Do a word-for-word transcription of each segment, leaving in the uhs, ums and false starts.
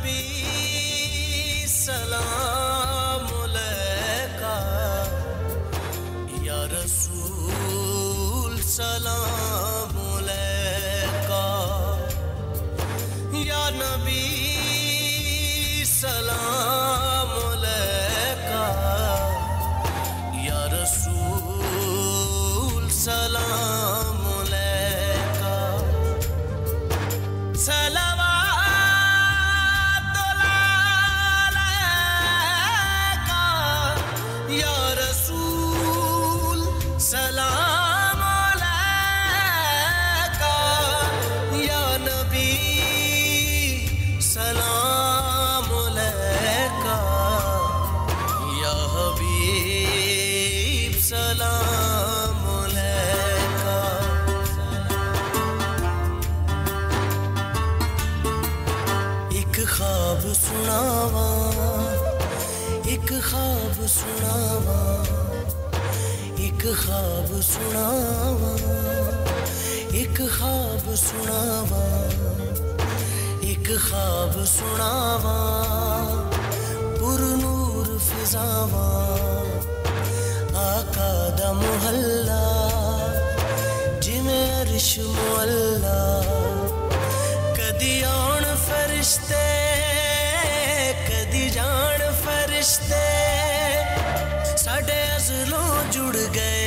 नबी सलाम अलैका, या रसूल सलाम अलैका, या नबी सलाम अलैका, या रसूल सलाम अलैका। सलावतुल्लाह अलैका, या रसूल सलाम अलैका, या नबी सलाम अलैका, या हबीब सलाम अलैका। एक ख्वाब सुनावा, एक ख्वाब सुनावा, एक ख्वाब सुनावा, एक ख्वाब सुनावा, एक ख्वाब सुनावा, पुरनूर फिजावा, आका दा मुहल्ला जिवें अरश मुअल्ला। कदी आउण फरिश्ते, कदी जान फरिश्ते, साडे अज़लों जुड़ गए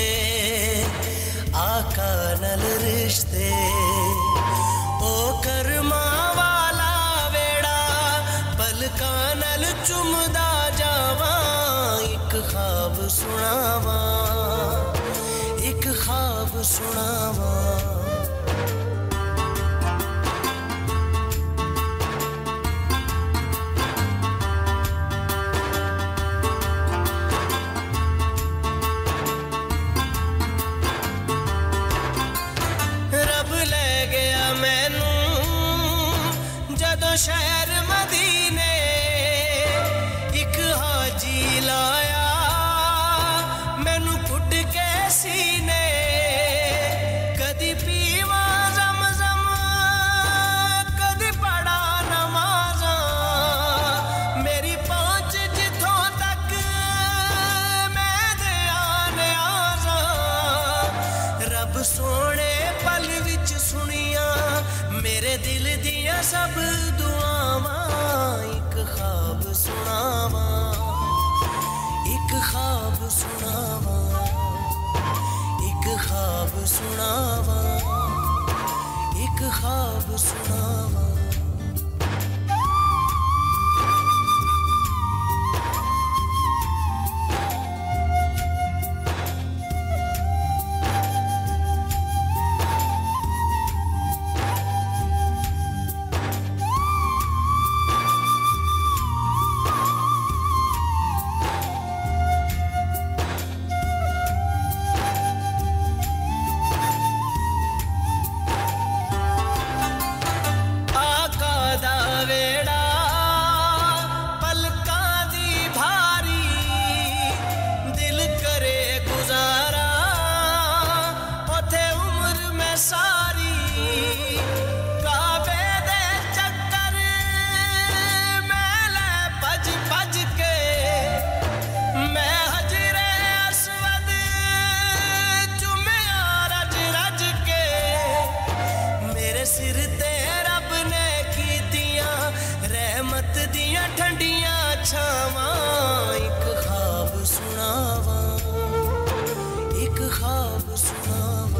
आका नल रिश्ते। ओ करमा वाला वेड़ा पलकां नल चुमदा जावा, एक ख्वाब सुनावा, एक ख्वाब सुनावा। शहर मदीने एक हाजी लाया, मैनू कुट के सीने। कदी पीवा ज़म-ज़म, कदी पढ़ा नमाज़ा, मेरी पहुंच जिथों तक मैं दिया न्याज़ा। रब सोने पल विच सुनिया मेरे दिल दिया सब दुआवां। एक ख्वाब सुनावा, एक ख्वाब सुनावा, एक ख्वाब सुनावा, एक ख्वाब सुनावा। एक ख्वाब सुनावा, एक ख्वाब सुनावा।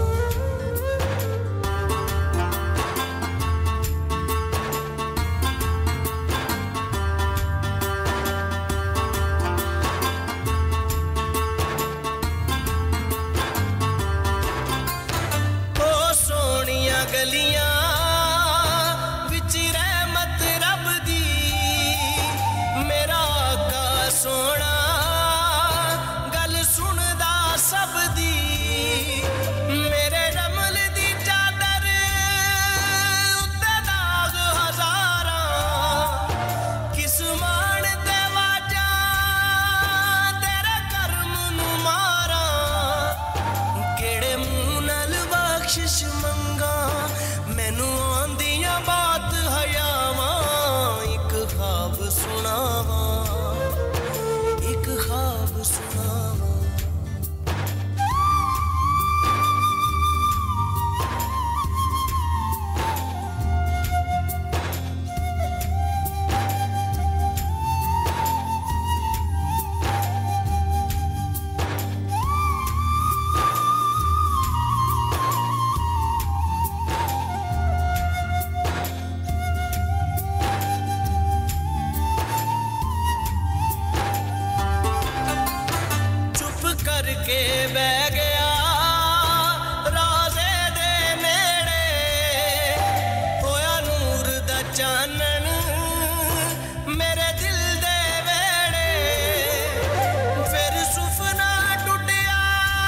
ओ सोनिया गलियां विच रहमत रब दी, मेरा आका सोना गल सुनदा सब दी। मेरे रमल दी चादर उत्ते दाग हजारां, किस मान ते वाजा तेरे कर्म नू मारां। केड़े मुंह नाल बख्शिश मंगा, मैनू आंदियां बात हयावां। एक के बह गया राजे दे नेड़े होया नूर दा चानन मेरे दिल दे वेड़े फिर सुफना टुटिया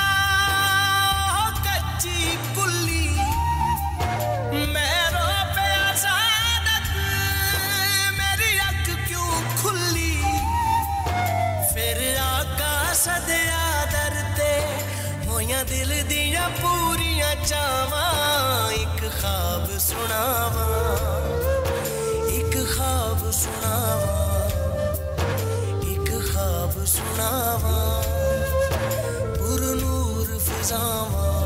कच्ची कुल्ली मैं रो पिया सादत मेरी अख क्यों खुली फिर आका सदया दर ते होया दिल दिया पूरियां चावां एक ख्वाब सुनावां एक ख्वाब सुनावां एक ख्वाब सुनावां पुरनूर फिजावां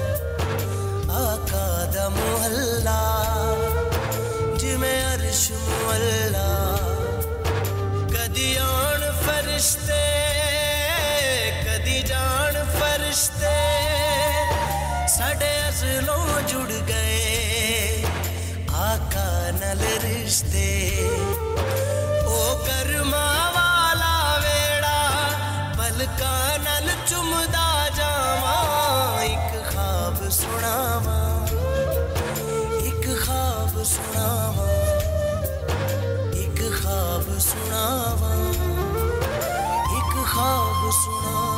आका दा मोहल्ला जिमें अर्श मुअल्ला कदी आन फरिश्ते कदी जान फरिश्ते साडे अज़लों जुड़ गए आका नल रिश्ते ओ करमा वाला वेड़ा पलका नल चुमदा जावां एक ख्वाब सुनावां एक ख्वाब सुनावां एक ख्वाब सुनावां एक ख्वाब सुनावां